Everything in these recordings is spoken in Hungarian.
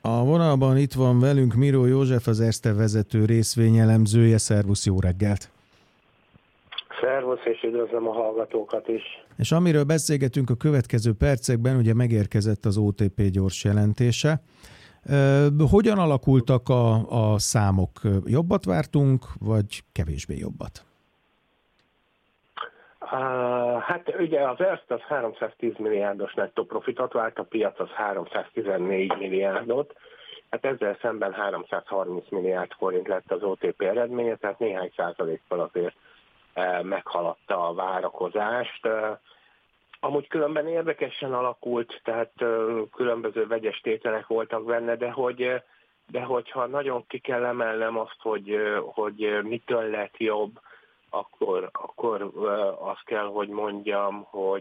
A vonalban itt van velünk Miró József, az Erste vezető részvényelemzője. Szervusz, jó reggelt! Szervusz, és üdvözlöm a hallgatókat is. És amiről beszélgetünk a következő percekben, ugye megérkezett az OTP gyors jelentése. Hogyan alakultak a számok? Jobbat vártunk, vagy kevésbé jobbat? Hát ugye az Erste az 310 milliárdos nettó profitot várt, a piac az 314 milliárdot. Hát ezzel szemben 330 milliárd forint lett az OTP eredménye, tehát néhány százalékkal azért meghaladta a várakozást. Amúgy különben érdekesen alakult, tehát különböző vegyes tételek voltak benne, de hogyha nagyon ki kell emelnem azt, hogy mitől lett jobb, akkor azt kell, hogy mondjam,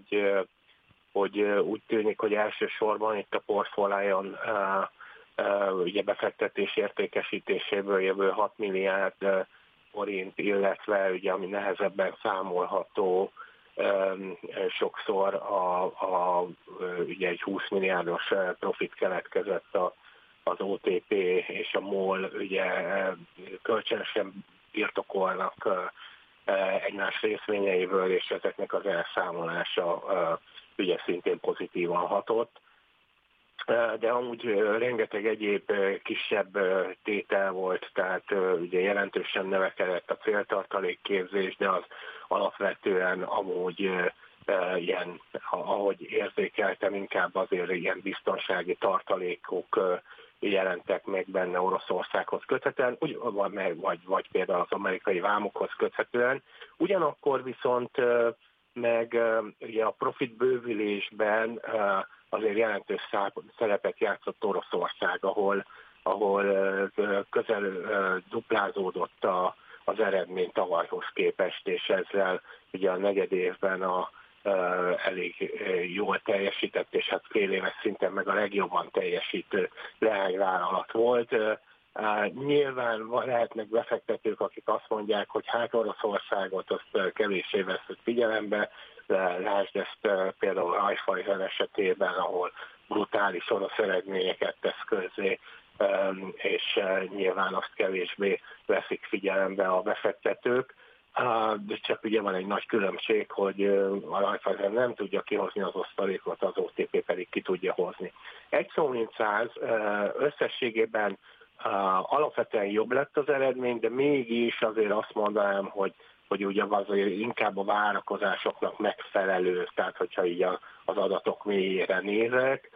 hogy úgy tűnik, hogy elsősorban itt a portfólión ugye befektetés értékesítéséből jövő 6 milliárd forint, illetve ugye ami nehezebben számolható, sokszor ugye egy 20 milliárdos profit keletkezett az OTP és a MOL ugye kölcsönösen birtokolnak egymás részvényeiből, és ezeknek az elszámolása ugye szintén pozitívan hatott. De amúgy rengeteg egyéb kisebb tétel volt, tehát ugye jelentősen növekedett a céltartalékképzés, de az alapvetően amúgy ilyen, ahogy érzékeltem, inkább azért ilyen biztonsági tartalékok jelentek meg benne Oroszországhoz köthetően, vagy például az amerikai vámokhoz köthetően. Ugyanakkor viszont meg ugye a profit bővülésben azért jelentős szerepet játszott Oroszország, ahol közel duplázódott az eredmény tavalyhoz képest, és ezzel ugye a negyed évben elég jól teljesített, és hát fél éves szinten meg a legjobban teljesítő leányvállalat volt. Nyilván lehetnek befektetők, akik azt mondják, hogy hát Oroszországot azt kevéssé veszett figyelembe, lásd ezt például Raiffeisen esetében, ahol brutális orosz eredményeket tesz közzé, és nyilván azt kevésbé veszik figyelembe a befektetők. De csak ugye van egy nagy különbség, hogy a Raiffeisen nem tudja kihozni az osztalékot, az OTP pedig ki tudja hozni. Egy szó mint száz, összességében alapvetően jobb lett az eredmény, de mégis azért azt mondanám, hogy ugye azért inkább a várakozásoknak megfelelő, tehát hogyha így az adatok mélyére nézek,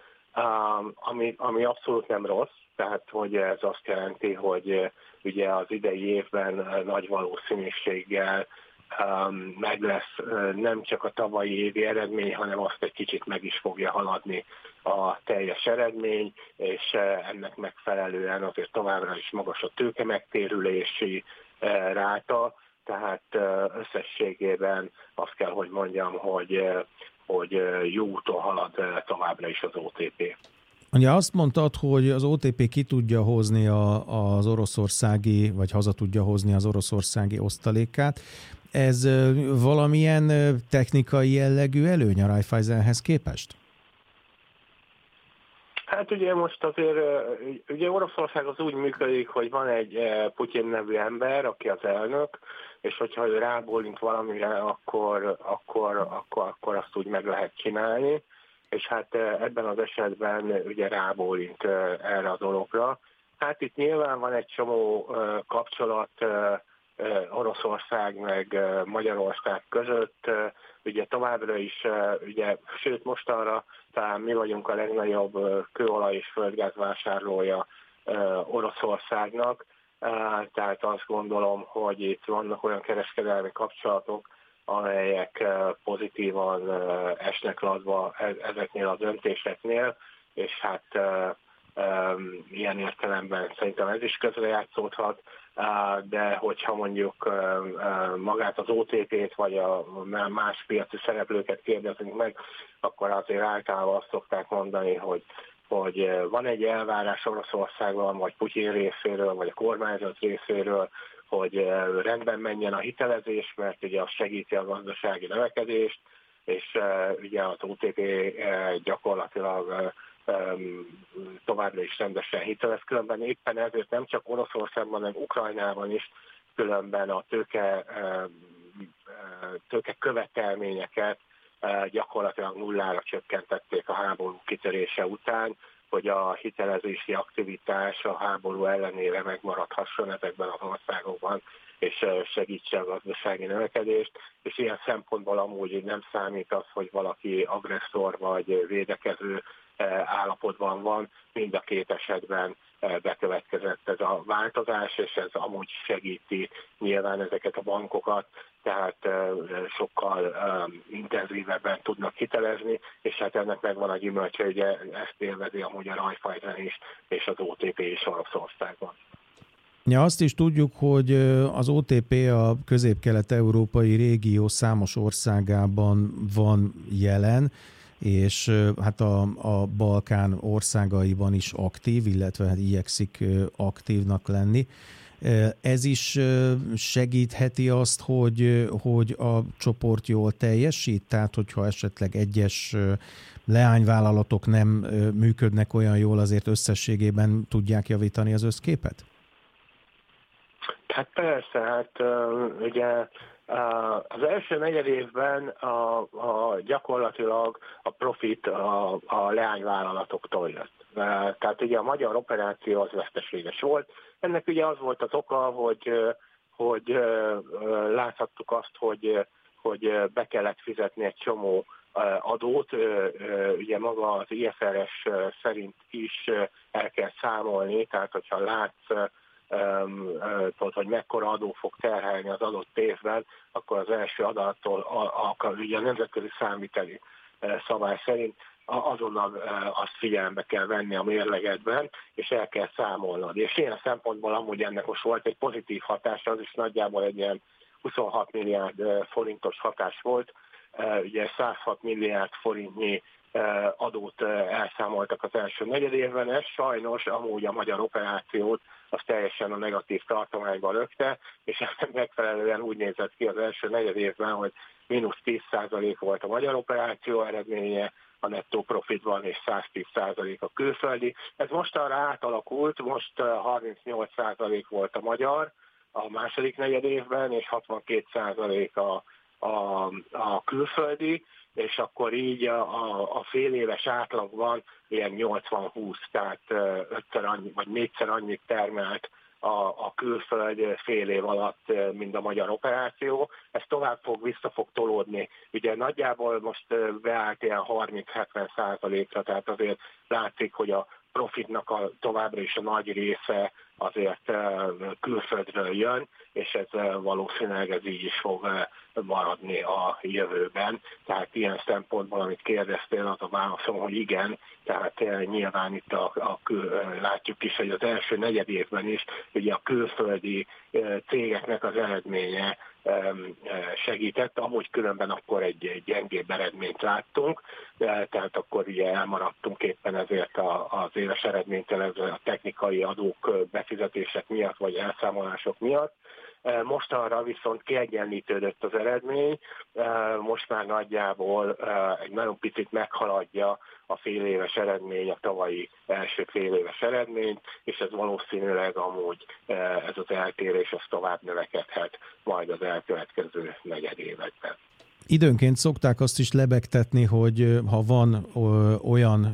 ami abszolút nem rossz, tehát hogy ez azt jelenti, hogy ugye az idei évben nagy valószínűséggel meg lesz nem csak a tavalyi évi eredmény, hanem azt egy kicsit meg is fogja haladni a teljes eredmény, és ennek megfelelően azért továbbra is magas a tőke megtérülési ráta, tehát összességében azt kell, hogy mondjam, hogy jó úton halad továbbra is az OTP. Ugye azt mondtad, hogy az OTP ki tudja hozni az oroszországi, vagy haza tudja hozni az oroszországi osztalékát. Ez valamilyen technikai jellegű előny a Raiffeisenhez képest? Hát ugye most azért, ugye Oroszország az úgy működik, hogy van egy Putyin nevű ember, aki az elnök, és hogyha ő rábólint valamire, akkor azt úgy meg lehet csinálni, és hát ebben az esetben ugye rábólint erre a dologra. Hát itt nyilván van egy csomó kapcsolat Oroszország meg Magyarország között, ugye továbbra is, ugye, sőt mostanra talán mi vagyunk a legnagyobb kőolaj és földgáz vásárlója Oroszországnak, tehát azt gondolom, hogy itt vannak olyan kereskedelmi kapcsolatok, amelyek pozitívan esnek latba ezeknél a döntéseknél, és hát ilyen értelemben szerintem ez is közrejátszódhat, de hogyha mondjuk magát az OTP-t vagy a más piaci szereplőket kérdezünk meg, akkor azért általában azt szokták mondani, hogy van egy elvárás Oroszországban, vagy Putyin részéről, vagy a kormányzat részéről, hogy rendben menjen a hitelezés, mert ugye az segíti a gazdasági növekedést, és ugye az OTP gyakorlatilag továbbra is rendesen hitelez. Különben éppen ezért nem csak Oroszországban, hanem Ukrajnában is különben a tőke követelményeket gyakorlatilag nullára csökkentették a háború kitörése után, hogy a hitelezési aktivitás a háború ellenére megmaradhasson ezekben az országokban, és segítse a gazdasági növekedést, és ilyen szempontból amúgy nem számít az, hogy valaki agresszor vagy védekező állapotban van, mind a két esetben bekövetkezett ez a változás, és ez amúgy segíti nyilván ezeket a bankokat, tehát sokkal intenzívebben tudnak hitelezni, és hát ennek megvan a gyümölcse, ugye ezt élvezi amúgy a Raiffeisen is, és az OTP is Oroszországban. Ja, azt is tudjuk, hogy az OTP a közép-kelet-európai régió számos országában van jelen, és hát a Balkán országaiban is aktív, illetve hát igyekszik aktívnak lenni. Ez is segítheti azt, hogy a csoport jól teljesít, tehát hogyha esetleg egyes leányvállalatok nem működnek olyan jól, azért összességében tudják javítani az összképet? Hát persze, hát ugye az első negyedévben gyakorlatilag a profit a leányvállalatoktól jött. Tehát ugye a magyar operáció az veszteséges volt. Ennek ugye az volt az oka, hogy láthattuk azt, hogy be kellett fizetni egy csomó adót, ugye maga az IFRS szerint is el kell számolni, tehát hogyha látsz, hogy mekkora adó fog terhelni az adott évben, akkor az első adattól ugye a nemzetközi számviteli szabály szerint azonnal azt figyelembe kell venni a mérlegedben, és el kell számolnod. És ilyen szempontból amúgy ennek most volt egy pozitív hatása, az is nagyjából egy ilyen 26 milliárd forintos hatás volt, ugye 106 milliárd forintnyi adót elszámoltak az első negyedévben, ez sajnos amúgy a magyar operációt az teljesen a negatív tartományban lökte, és ennek megfelelően úgy nézett ki az első negyedévben, hogy mínusz 10% volt a magyar operáció eredménye, a nettó profitban, és 110% a külföldi. Ez mostanra átalakult, most 38% volt a magyar a második negyedévben, és 62% a külföldi, és akkor így a fél éves átlagban ilyen 80-20, tehát 5-szer annyi, vagy 4-szer annyit termelt a külföld fél év alatt, mint a magyar operáció. Ez tovább vissza fog tolódni. Ugye nagyjából most beállt ilyen 30-70%-ra, tehát azért látszik, hogy a profitnak továbbra is a nagy része azért külföldről jön, és ez valószínűleg ez így is fog maradni a jövőben. Tehát ilyen szempontból, amit kérdeztél, az a válaszom, hogy igen, tehát nyilván itt látjuk is, hogy az első negyedévben is ugye a külföldi cégeknek az eredménye segített, amúgy különben akkor egy gyengébb eredményt láttunk, tehát akkor ugye elmaradtunk éppen ezért az éves eredménytől a technikai adók befizetések miatt, vagy elszámolások miatt. Mostanra viszont kiegyenlítődött az eredmény, most már nagyjából egy nagyon picit meghaladja a féléves eredmény, a tavalyi első féléves eredményt, és ez valószínűleg amúgy ez az eltérés az tovább növekedhet majd az elkövetkező negyedévekben. Időnként szokták azt is lebegtetni, hogy ha van olyan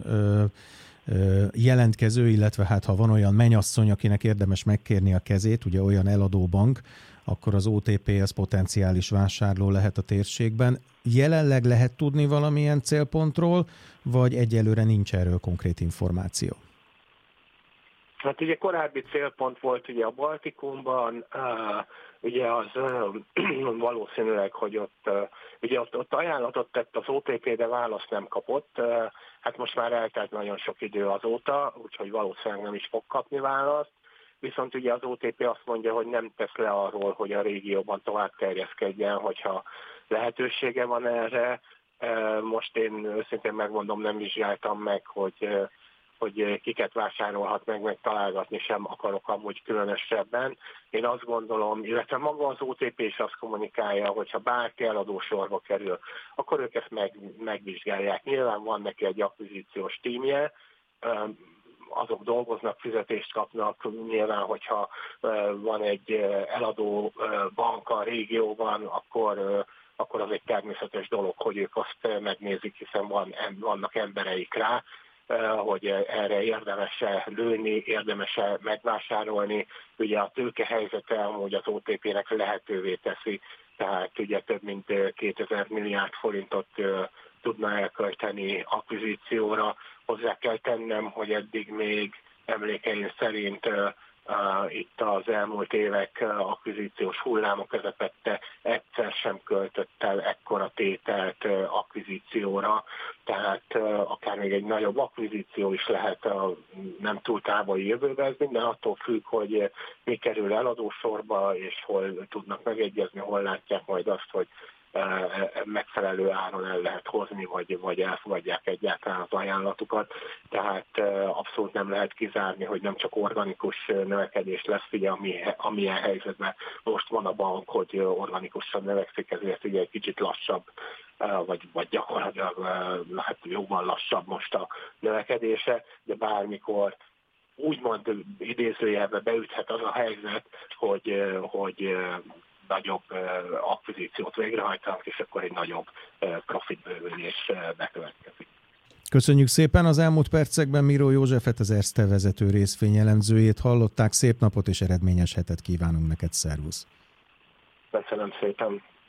jelentkező, illetve hát ha van olyan mennyasszony, akinek érdemes megkérni a kezét, ugye olyan eladóbank, akkor az OTP az potenciális vásárló lehet a térségben. Jelenleg lehet tudni valamilyen célpontról, vagy egyelőre nincs erről konkrét információ? Hát ugye korábbi célpont volt ugye a Baltikumban, ugye az valószínűleg, hogy ott ajánlatot tett az OTP, de választ nem kapott. Hát most már eltelt nagyon sok idő azóta, úgyhogy valószínűleg nem is fog kapni választ. Viszont ugye az OTP azt mondja, hogy nem tesz le arról, hogy a régióban tovább terjeszkedjen, hogyha lehetősége van erre. Most én őszintén megmondom, nem vizsgáltam meg, hogy kiket vásárolhat meg találgatni sem akarok amúgy különösebben. Én azt gondolom, illetve maga az OTP is azt kommunikálja, hogyha bárki eladósorba kerül, akkor ők ezt megvizsgálják. Nyilván van neki egy akvizíciós tímje, azok dolgoznak, fizetést kapnak. Nyilván, hogyha van egy eladó bank a régióban, akkor az egy természetes dolog, hogy ők azt megnézik, hiszen vannak embereik rá, hogy erre érdemes-e lőni, érdemes-e megvásárolni. Ugye a tőkehelyzete amúgy az OTP-nek lehetővé teszi, tehát ugye több mint 2000 milliárd forintot tudna elkölteni akvizícióra. Hozzá kell tennem, hogy eddig még emlékeim szerint itt az elmúlt évek akvizíciós hulláma közepette egyszer sem költött el ekkora tételt akvizícióra, tehát akár még egy nagyobb akvizíció is lehet a nem túl távoli jövőben, ez minden attól függ, hogy mi kerül eladósorba, és hol tudnak megegyezni, hol látják majd azt, hogy megfelelő áron el lehet hozni, vagy elfogadják egyáltalán az ajánlatukat. Tehát abszolút nem lehet kizárni, hogy nem csak organikus növekedés lesz, ugye, amilyen helyzetben most van a bank, hogy organikusan növekszik, ezért ugye egy kicsit lassabb, vagy gyakorlatilag hát jóval lassabb most a növekedése, de bármikor úgymond idézőjelbe beüthet az a helyzet, hogy nagyobb akvizíciót végrehajtanak, és akkor egy nagyobb profitbővülés bekövetkezik. Köszönjük szépen! Az elmúlt percekben Miró Józsefet, az Erste vezető részvényelemzőjét hallották. Szép napot és eredményes hetet kívánunk neked, szervusz! Köszönöm szépen!